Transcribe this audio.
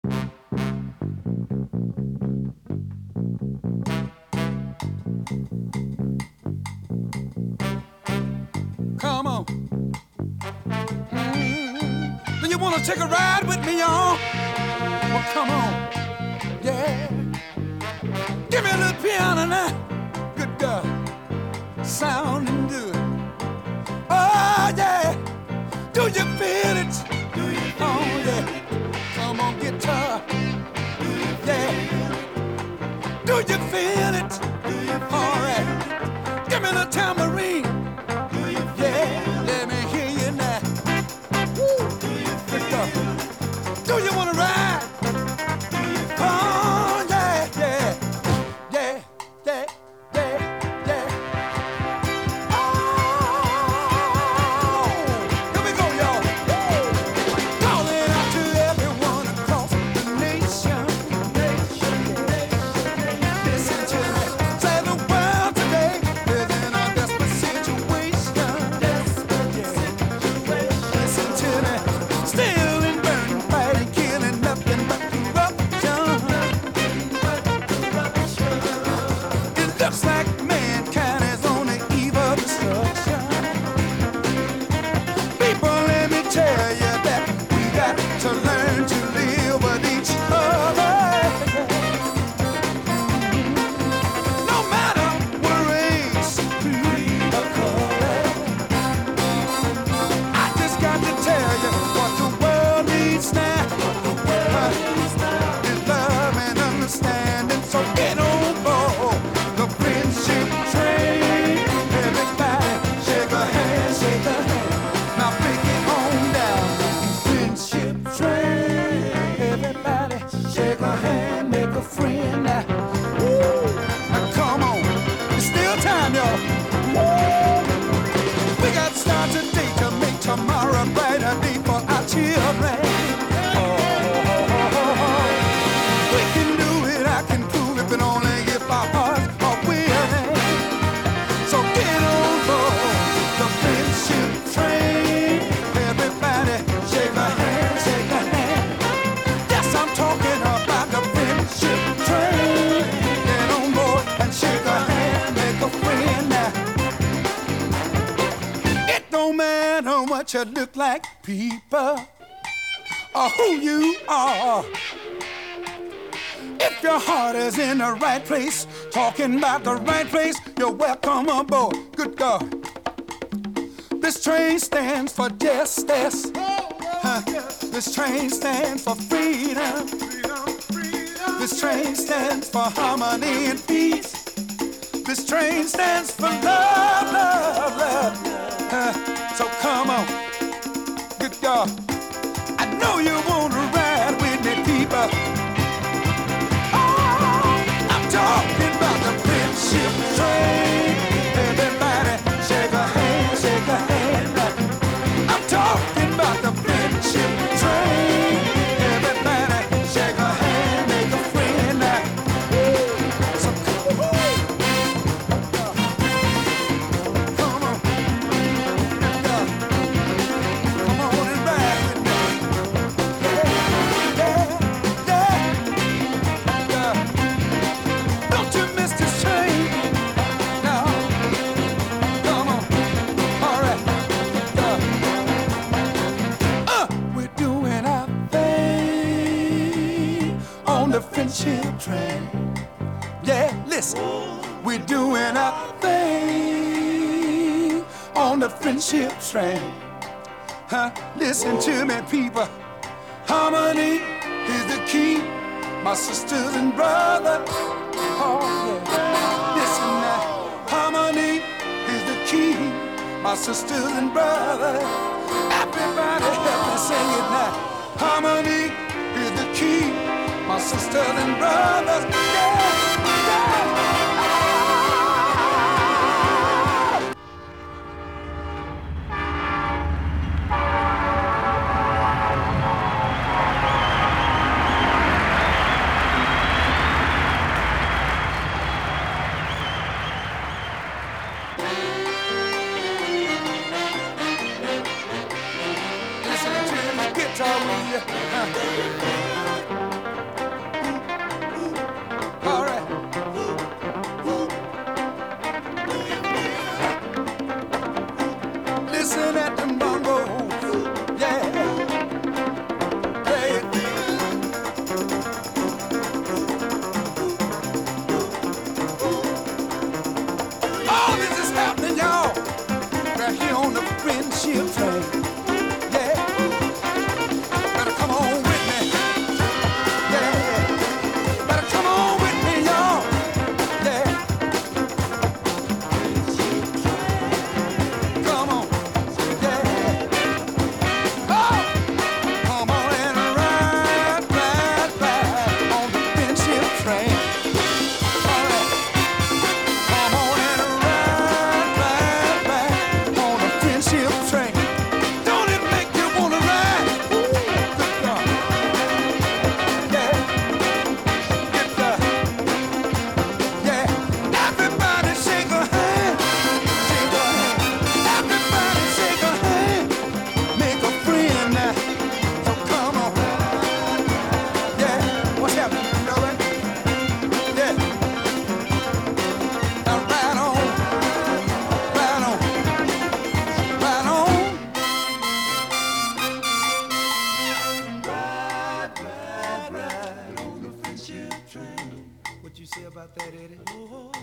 Come on. Do you want to take a ride with me, y'all? Well, come on. Yeah. Give me a little piano now. Good God. Sounding good. Oh, yeah. Do you feel it? Do you feel oh, yeah. Come on, guitar. Yeah. Do you feel it? Do you feel all right. Give me the tambourine. Yeah, let me hear you now. Woo. Do you wanna ride? Oh yeah, yeah, yeah, yeah, yeah, yeah. Oh, here we go, y'all. Calling out to everyone across the nation. Listen to me. Say the world today is in a desperate situation. Listen to me. Still in burning, fighting, killing, nothing but corruption. It looks like mankind is on the eve of destruction. People, let me tell you that we got to learn to live with each other. No matter what race, creed, or color. I just got to tell you what the world needs now. Is love and understanding. So get on board the friendship train. Everybody, shake a hand, shake a hand. Now pick it on down. Friendship train. Everybody, shake a hand, make a friend now. Woo. Now come on, it's still time, y'all. Woo. We got to start today to make tomorrow a brighter day for our children. We can do it, I can prove it, but only if our hearts are willing. So get on board the friendship train. Everybody, shake a hand, shake a hand. Yes, I'm talking about the friendship train. Get on board and shake a hand, make a friend now. It don't matter what you look like, people, or who you are. If your heart is in the right place, talking about the right place, you're welcome aboard. Good God. This train stands for justice. This train stands for freedom. This train stands for harmony and peace. This train stands for love, love, love. So come on. Good God. I know you want to ride with me, people. Talking about the friendship train. Everybody, shake a hand, shake a hand. I'm talking about the friendship train. Everybody, shake a hand, make a friend. So come on. Come on. Come on and ride with me. Yeah, yeah, yeah. Don't you miss this train? No. Come on. All right. We're doing our thing on the friendship train. Yeah, listen. We're doing our thing on the friendship train. Listen to me, people. Harmony is the key, my sisters and brothers. Oh, yeah. Listen now. Harmony is the key, my sisters and brothers. Everybody help me sing it now. Harmony is the key, my sisters and brothers. Yeah, yeah. Listen to the guitar, will you? friendship train. Yeah, better come on with me. Yeah, better come on with me, y'all. Yeah, come on. Yeah, oh, come on and ride, ride, ride on the friendship train. All right. Come on and ride, ride, ride on a friendship train. Don't it make you wanna ride? Ooh, good God. Yeah, get the, yeah. Everybody shake a hand, shake a hand. Everybody shake a hand, make a friend now. So come on, yeah. What's happening? You all right? Yeah. Now ride on, ride on, ride on. Ride, ride, ride on the friendship train. What you say about that, Eddie? Oh,